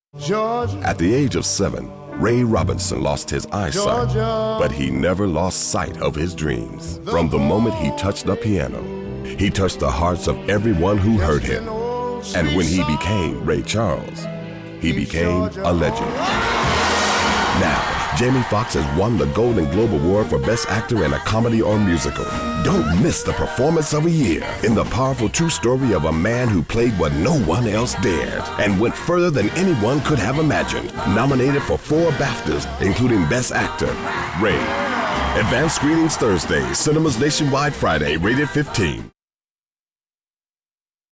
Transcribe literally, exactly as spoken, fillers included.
Georgia. At the age of seven, Ray Robinson lost his eyesight, Georgia. but he never lost sight of his dreams. From the moment he touched the piano, he touched the hearts of everyone who heard him. And when he became Ray Charles, he became a legend. Now, Jamie Foxx has won the Golden Globe Award for Best Actor in a Comedy or Musical. Don't miss the performance of a year in the powerful true story of a man who played what no one else dared and went further than anyone could have imagined. Nominated for four BAFTAs, including Best Actor, Ray. Advanced screenings Thursday, cinemas nationwide Friday, rated fifteen.